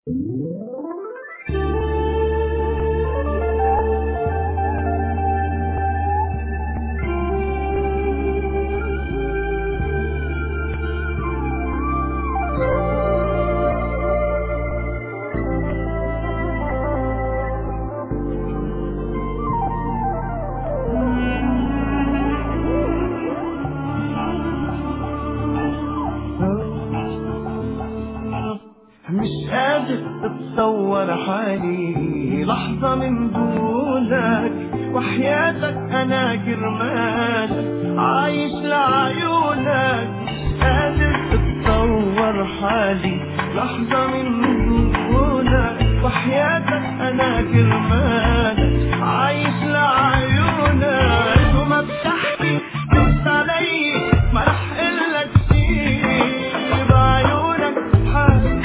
مش قادر تتصور حالي لحظة من دونك، وحياتك أنا جرمانك عايش لعيونك. مش قادر تتصور حالي لحظة من دونك، وحياتك أنا جرمانك عايش لعيونك. وما بتحكي بس علي ما رح قلك شي بعيونك حالي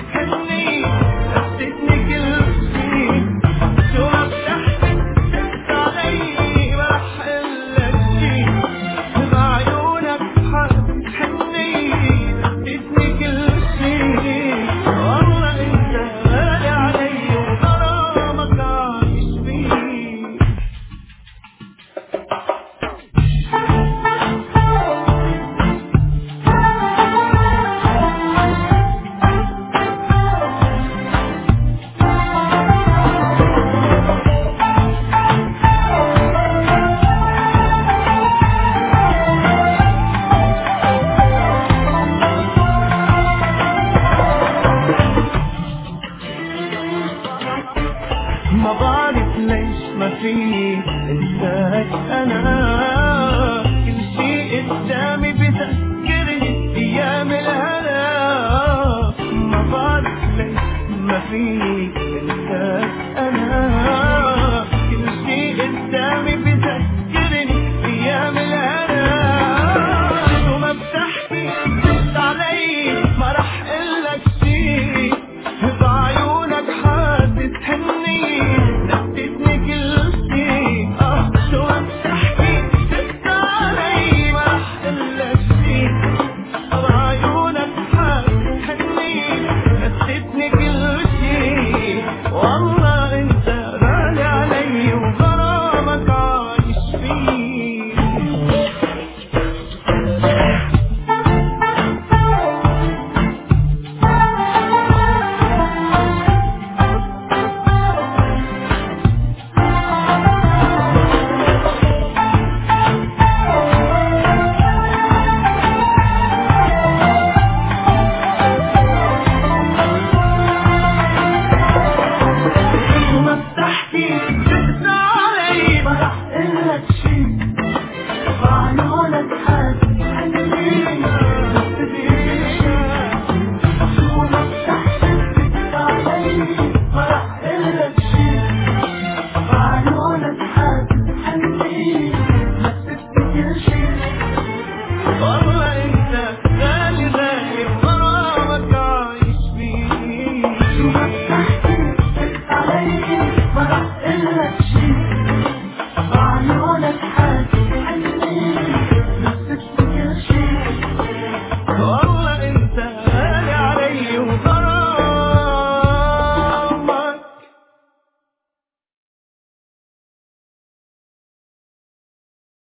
ما بعرف ليش ما فيني انساك انا. كل شي قدامي بذكرني ايام الهنا. ما بعرف ليش ما فيني انساك